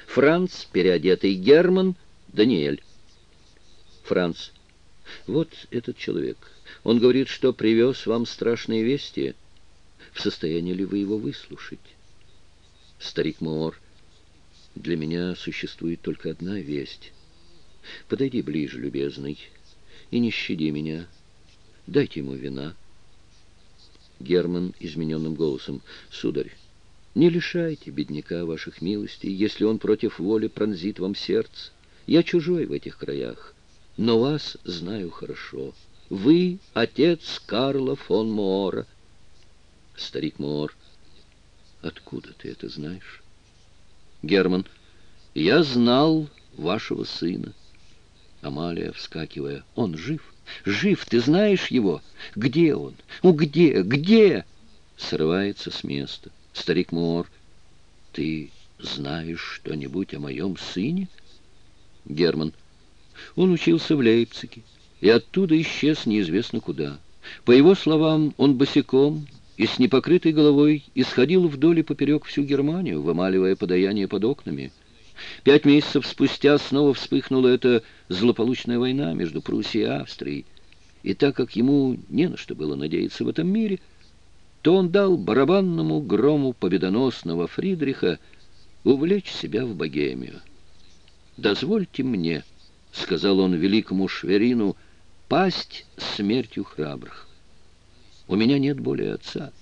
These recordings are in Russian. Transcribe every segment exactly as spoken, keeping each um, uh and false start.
Франц, переодетый Герман, Даниэль. Франц. Вот этот человек. Он говорит, что привез вам страшные вести. В состоянии ли вы его выслушать? Старик Моор. Для меня существует только одна весть. Подойди ближе, любезный, и не щади меня. Дайте ему вина. Герман измененным голосом. Сударь, не лишайте бедняка ваших милостей, если он против воли пронзит вам сердце. Я чужой в этих краях, но вас знаю хорошо. Вы отец Карла фон Моора. Старик Моор. Откуда ты это знаешь? Герман. Я знал вашего сына. Амалия, вскакивая. Он жив? Жив, ты знаешь его? Где он? Ну где? Где? Срывается с места. Старик Моор. Ты знаешь что-нибудь о моем сыне? Герман. Он учился в Лейпциге и оттуда исчез неизвестно куда. По его словам, он босиком и с непокрытой головой исходил вдоль и поперек всю Германию, вымаливая подаяние под окнами. Пять месяцев спустя снова вспыхнула эта злополучная война между Пруссией и Австрией. И так как ему не на что было надеяться в этом мире, то он дал барабанному грому победоносного Фридриха увлечь себя в Богемию. «Дозвольте мне», — сказал он великому Шверину, — «пасть смертью храбрых. У меня нет более отца».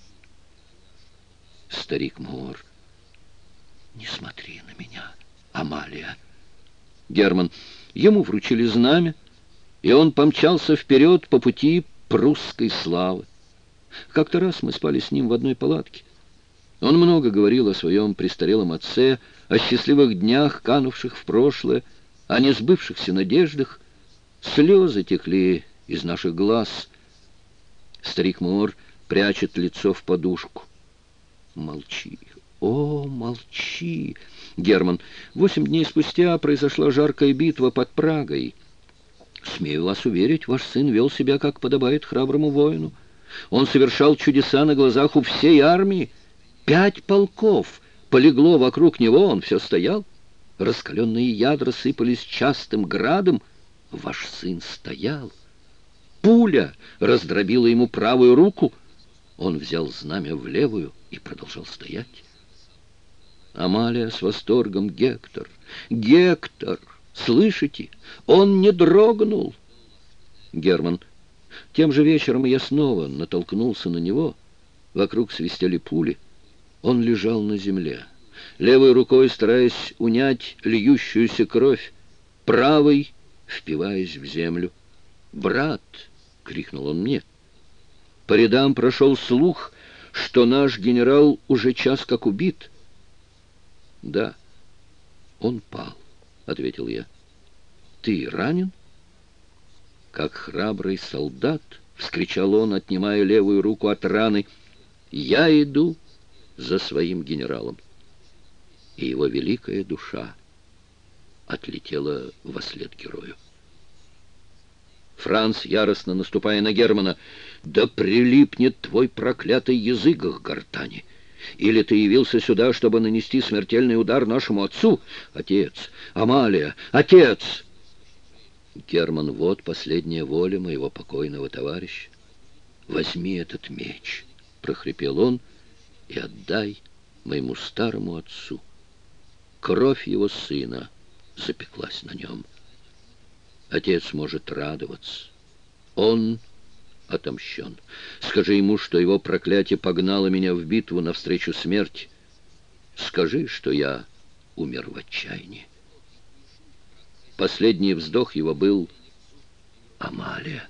Старик Моор. «Не смотри на меня, Амалия». Герман. Ему вручили знамя, и он помчался вперед по пути прусской славы. Как-то раз мы спали с ним в одной палатке. Он много говорил о своем престарелом отце, о счастливых днях, канувших в прошлое, о несбывшихся надеждах. Слезы текли из наших глаз. Старик Моор прячет лицо в подушку. Молчи, о, молчи. Герман. Восемь дней спустя произошла жаркая битва под Прагой. Смею вас уверить, ваш сын вел себя, как подобает храброму воину. Он совершал чудеса на глазах у всей армии. Пять полков полегло вокруг него, он все стоял. Раскаленные ядра сыпались частым градом. Ваш сын стоял. Пуля раздробила ему правую руку. Он взял знамя в левую и продолжал стоять. Амалия с восторгом. Гектор, Гектор, слышите? Он не дрогнул. Герман. Тем же вечером я снова натолкнулся на него. Вокруг свистели пули. Он лежал на земле, левой рукой стараясь унять льющуюся кровь, правой впиваясь в землю. «Брат!» — крикнул он мне. По рядам прошел слух, что наш генерал уже час как убит. «Да, он пал», — ответил я. «Ты ранен?» «Как храбрый солдат», — вскричал он, отнимая левую руку от раны, — «я иду за своим генералом». И его великая душа отлетела вослед герою. Франц, яростно наступая на Германа: «Да прилипнет твой проклятый язык к гортани! Или ты явился сюда, чтобы нанести смертельный удар нашему отцу? Отец! Амалия! Отец!» Герман. «Вот последняя воля моего покойного товарища. Возьми этот меч», — прохрипел он, — «и отдай моему старому отцу». Кровь его сына запеклась на нем. Отец может радоваться. Он отомщен. Скажи ему, что его проклятие погнало меня в битву навстречу смерти. Скажи, что я умер в отчаянии. Последний вздох его был «Амалия».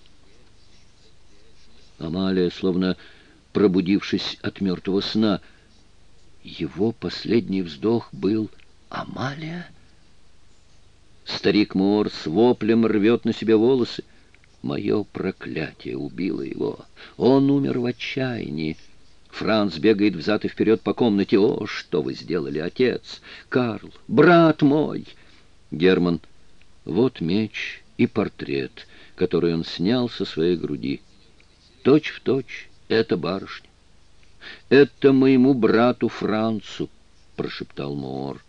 Амалия, словно пробудившись от мертвого сна, его последний вздох был «Амалия». Старик Моор с воплем рвет на себе волосы. Мое проклятие убило его. Он умер в отчаянии. Франц бегает взад и вперед по комнате. «О, что вы сделали, отец! Карл, брат мой!» Герман. Вот меч и портрет, который он снял со своей груди. Точь в точь это барышня. «Это моему брату Францу», — прошептал Моор.